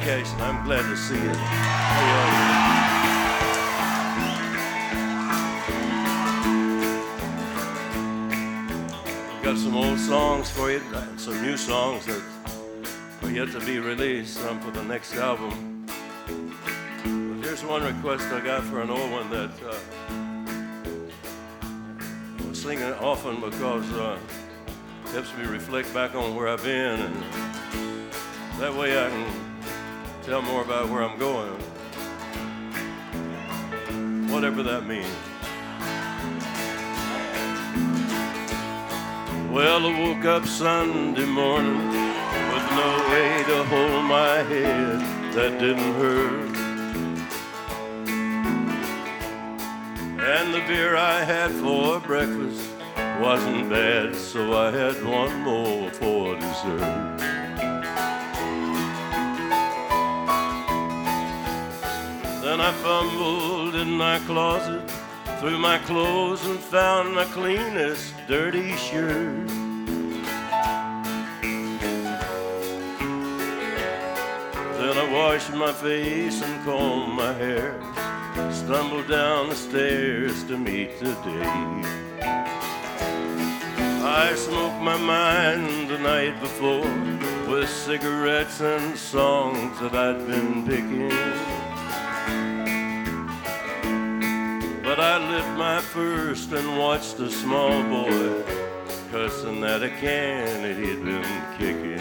vacation. I'm glad to see you. How you all? Got some old songs for you, some new songs that are yet to be released, some for the next album. But here's one request I got for an old one that I sing it often because it helps me reflect back on where I've been, and that way I can tell more about where I'm going, whatever that means. Well, I woke up Sunday morning with no way to hold my head that didn't hurt. And the beer I had for breakfast wasn't bad, so I had one more for dessert. Then I fumbled in my closet, threw my clothes and found my cleanest dirty shirt. Then I washed my face and combed my hair, stumbled down the stairs to meet the day. I smoked my mind the night before with cigarettes and songs that I'd been picking. But I lit my first and watched a small boy cussing at a can that he'd been kicking.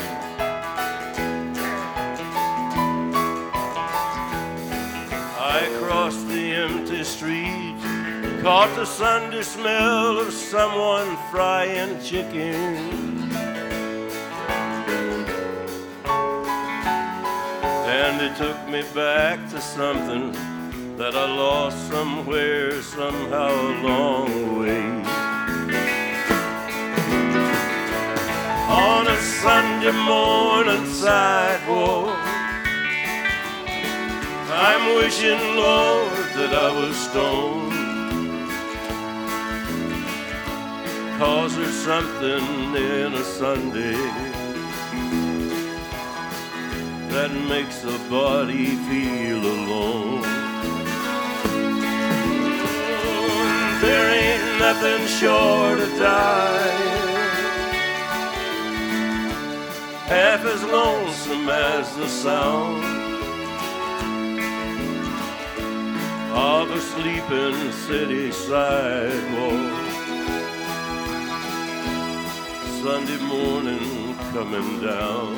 I crossed the empty street, caught the Sunday smell of someone frying chicken. And it took me back to something that I lost somewhere, somehow along the way. On a Sunday morning sidewalk, I'm wishing, Lord, that I was stoned, 'cause there's something in a Sunday that makes a body feel alone. There ain't nothing short of dying half as lonesome as the sound of a sleeping city sidewalk. Sunday morning coming down.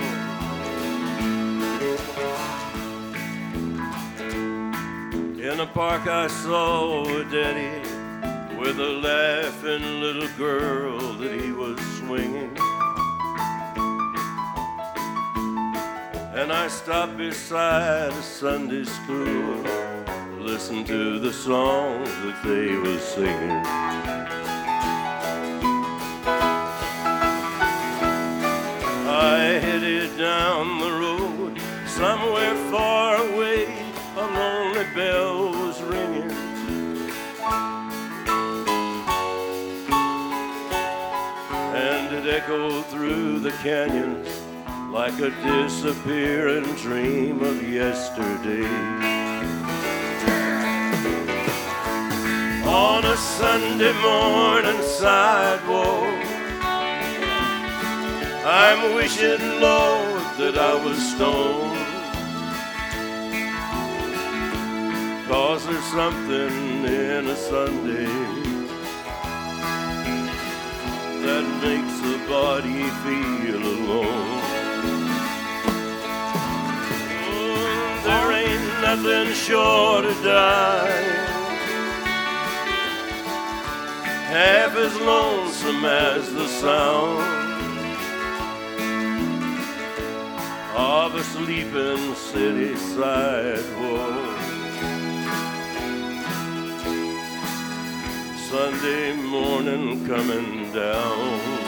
In a park I saw a daddy with a laughing little girl that he was swinging. And I stopped beside a Sunday school, listened to the songs that they were singing. I headed down the road, somewhere far away, a lonely bell was ringing. And it echoed through the canyons like a disappearing dream of yesterday. On a Sunday morning sidewalk, I'm wishing, Lord, that I was stoned, 'cause there's something in a Sunday that makes the body feel alone. There ain't nothing short of dying half as lonesome as the sound of a sleeping city sidewalk. Sunday morning coming down.